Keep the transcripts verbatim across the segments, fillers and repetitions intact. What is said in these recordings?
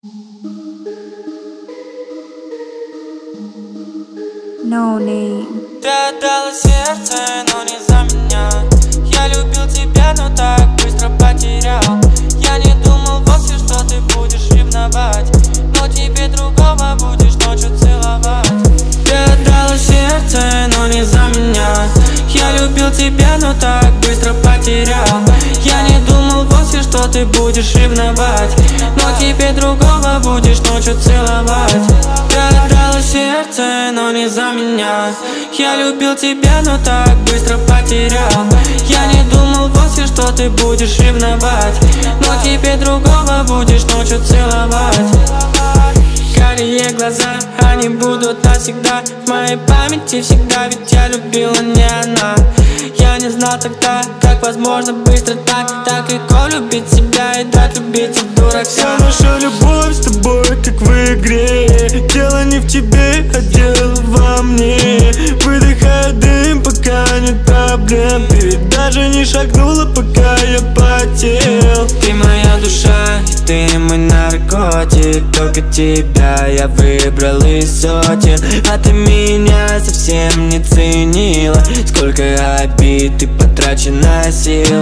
No name. Ты отдала сердце, но не за меня. Я любил тебя, но так быстро потерял. Я не думал вовсе, что ты будешь ревновать, но тебе другого будешь ночью целовать. Ты отдала сердце, но не за меня. Я любил тебя, но так быстро потерял. Я не думал вовсе, что ты будешь ревновать, но тебе другого будешь ночью целовать. Ты отдала сердце, но не за меня. Я любил тебя, но так быстро потерял. Я не думал вовсе, что ты будешь ревновать, но тебе другого будешь ночью целовать. Карие глаза, они будут навсегда в моей памяти всегда, ведь я любила не она. Я не знал тогда, как возможно быстро так, так легко любить себя и дать любить от дурака. Вся наша любовь с тобой, как в игре. Дело не в тебе, а дело во мне. Выдыхаю дым, пока нет проблем. Ты ведь даже не шагнула, пока я потел. Ты моя душа, и ты мой наркотик. Только тебя я выбрал из сотен, а ты меня совсем не ценила. Сколько обид и потрачено сил.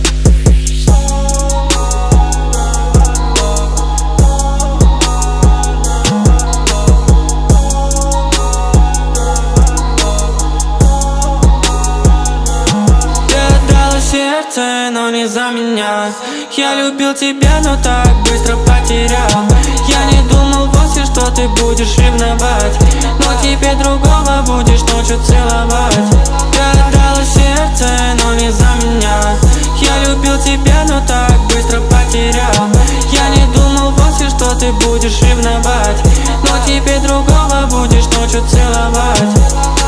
Сердце, но не за меня. Я любил тебя, но так быстро потерял. Я не думал вовсе, что ты будешь ревновать, но тебе другого будешь ночью целовать. Ты отдала сердце, но не за меня. Я любил тебя, но так быстро потерял. Я не думал вовсе, что ты будешь ревновать, но тебе другого будешь ночью целовать.